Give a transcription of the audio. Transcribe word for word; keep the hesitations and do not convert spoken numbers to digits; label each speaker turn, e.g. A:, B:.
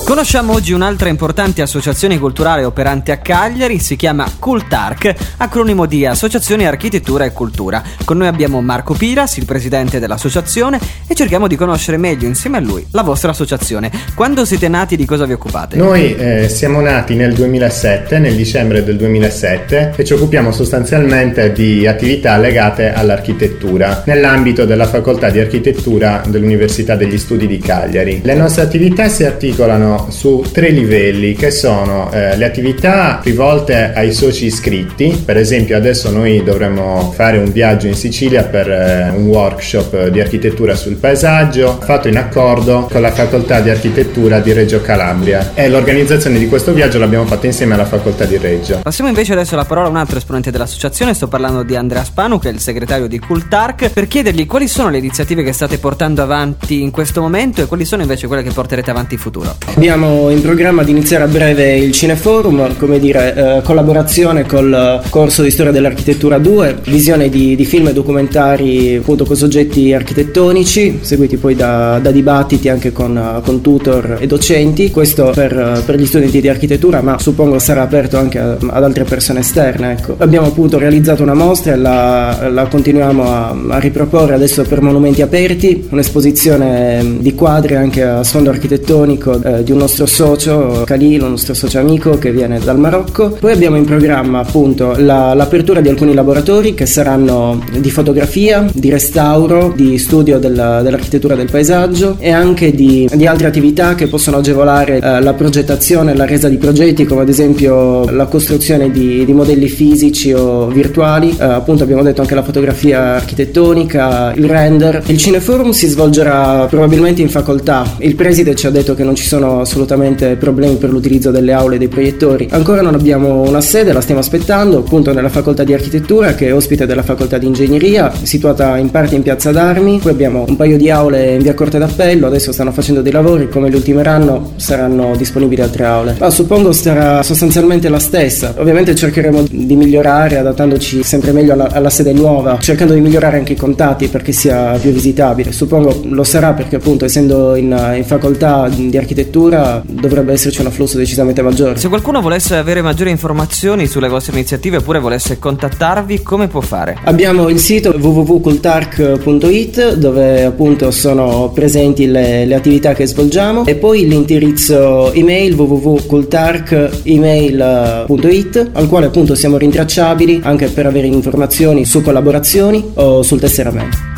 A: Conosciamo oggi un'altra importante associazione culturale operante a Cagliari, si chiama Cultarc, acronimo di Associazione Architettura e Cultura. Con noi abbiamo Marco Piras, il presidente dell'associazione, e cerchiamo di conoscere meglio insieme a lui la vostra associazione. Quando siete nati, di cosa vi occupate?
B: Noi eh, siamo nati nel duemilasette, nel dicembre del duemilasette, e ci occupiamo sostanzialmente di attività legate all'architettura nell'ambito della facoltà di architettura dell'Università degli Studi di Cagliari. Le nostre attività si articolano su tre livelli, che sono eh, le attività rivolte ai soci iscritti. Per esempio adesso noi dovremmo fare un viaggio in Sicilia per eh, un workshop di architettura sul paesaggio fatto in accordo con la facoltà di architettura di Reggio Calabria, e l'organizzazione di questo viaggio l'abbiamo fatta insieme alla facoltà di Reggio.
A: Passiamo invece adesso la parola a un altro esponente dell'associazione, sto parlando di Andrea Spanu, che è il segretario di Cultarc, per chiedergli quali sono le iniziative che state portando avanti in questo momento e quali sono invece quelle che porterete avanti in futuro.
C: Abbiamo in programma di iniziare a breve il Cineforum, come dire, eh, collaborazione col corso di storia dell'architettura due, visione di, di film e documentari appunto con soggetti architettonici, seguiti poi da, da dibattiti anche con, con tutor e docenti. Questo per, per gli studenti di architettura, ma suppongo sarà aperto anche a, ad altre persone esterne. Ecco. Abbiamo appunto realizzato una mostra e la, la continuiamo a, a riproporre adesso per Monumenti Aperti, un'esposizione di quadri anche a sfondo architettonico eh, di un nostro socio, Khalil, un nostro socio amico che viene dal Marocco. Poi abbiamo in programma appunto la, l'apertura di alcuni laboratori che saranno di fotografia, di restauro, di studio della, dell'architettura del paesaggio e anche di, di altre attività che possono agevolare eh, la progettazione e la resa di progetti, come ad esempio la costruzione di, di modelli fisici o virtuali. Eh, appunto abbiamo detto anche la fotografia architettonica, il render. Il Cineforum si svolgerà probabilmente in facoltà. Il preside ci ha detto che non ci sono assolutamente problemi per l'utilizzo delle aule e dei proiettori. Ancora non abbiamo una sede, la stiamo aspettando, appunto nella facoltà di architettura, che è ospite della facoltà di ingegneria, situata in parte in piazza d'Armi. Poi abbiamo un paio di aule in via Corte d'Appello, adesso stanno facendo dei lavori, come li ultimeranno saranno disponibili altre aule. Ma suppongo sarà sostanzialmente la stessa. Ovviamente cercheremo di migliorare, adattandoci sempre meglio alla, alla sede nuova, cercando di migliorare anche i contatti perché sia più visitabile. Suppongo lo sarà perché appunto essendo in, in facoltà di architettura dovrebbe esserci un afflusso decisamente maggiore.
A: Se qualcuno volesse avere maggiori informazioni sulle vostre iniziative oppure volesse contattarvi, come può fare?
C: Abbiamo il sito w w w punto cultarc punto i t dove appunto sono presenti le, le attività che svolgiamo, e poi l'indirizzo email w w w punto cultarc email punto i t al quale appunto siamo rintracciabili anche per avere informazioni su collaborazioni o sul tesseramento.